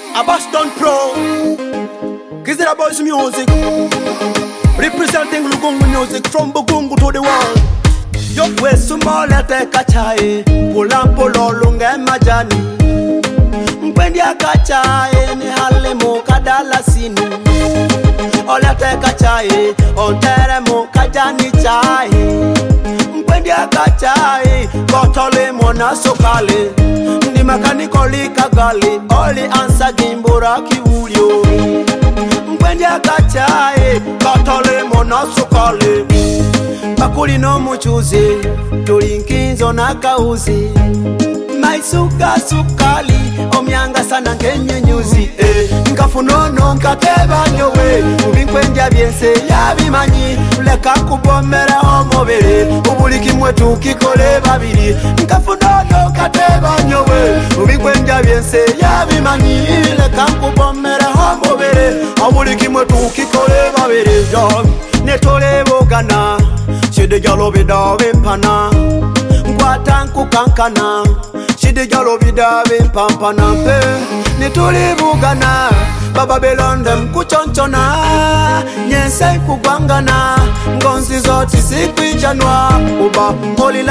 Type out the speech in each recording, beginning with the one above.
Abaston Pro, Kizira Boys Music, representing Lugungu music from Bugungu to the world. Yo we sumole te kachai, pulampolo lunge majani. Mpendi akachai, ni hale mo kadala sini. Ole te kachai, ontere mo kajani chai. Mpendi akachai, kotole mona sokale. Ndi makanikoli kagali, oli ansa gimbura kiwulyo. Mpendi akachai, kotole mona sokale. Bakuli no muchuzi, tulinkinzo na kauzi. Maisuka sukali, omyanga sana ngenye nyuzi. Nkafunono nkateba nyowe, ubinkwenja byense yabimanyi. Leka kubomera omobere, ubuliki mwetu kikole babiri. Nkafunono nkateba nyowe, ubinkwenja byense yabimanyi. Leka kubomera omobere, ubuliki mwetu kikole babiri. Netole bogana, shide jalo bidawe mpana. Nkwata nkukankana, shide jalo bidawe mpampana mpe. Netole bogana, baba belonde mkuchonchona. Nyense kubangana, ngonzi zoti sikwijanwa. Uba oli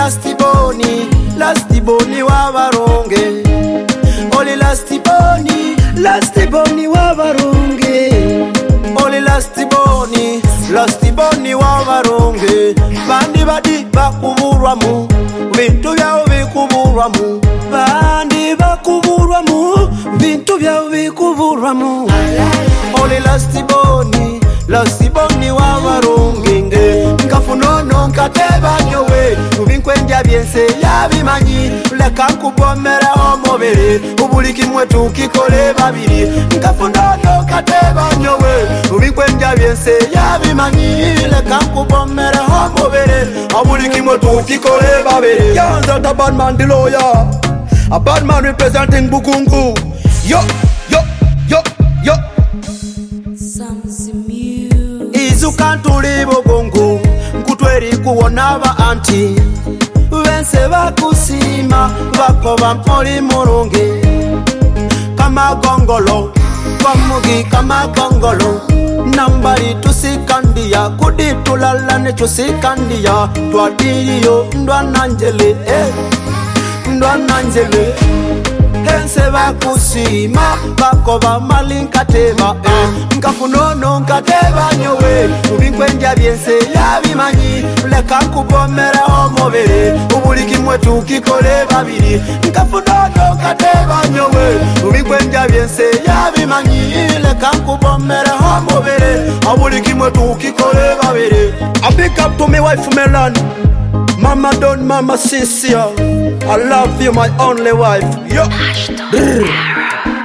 lastiboni wabaronge. Oli lastiboni wabaronge. Oli lastiboni wabaronge. Bandi badi bakuburwamu, bintu byao bikuburwamu. Bandi bakuburwamu, bintu byao bikuburwamu. Oli lastiboni wabaronge. Nkafunono nkateba nyowe, ubinkwenja byense yabimanyi. Leka kubomera omobere, ubuliki mwetu kikole babiri. Nkafunono nkateba nyowe, ubinkwenja byense yabimanyi. Leka kubomera omobere, ubuliki mwetu kikole babiri. Yanza ta bad man the lawyer, a bad man representing Bugungu. Yo. Izukantuli Bugungu, nkutweri kuwona ba anti. Wense bakusima, bakoba mpoli murungi. Kama gongolo, kwamugi kama gongolo. Nambari tusikandia, kudi tulalane tusikandia. Twadiriyo ndwananjele, ndwananjele. Hense bakusima, bakoba malinkateba. Nkafunono nkateba nyowe, ubinkwenja byense yabimanyi. Leka kubomera omobere, ubuliki mwetu kikole babiri. Nkafunono nkateba nyowe, ubinkwenja byense yabimanyi. Leka kubomera omobere, ubuliki mwetu kikole babiri. I big up to my wife Melan, Mama Don, Mama Cynthia. I love you, my only wife. Yo.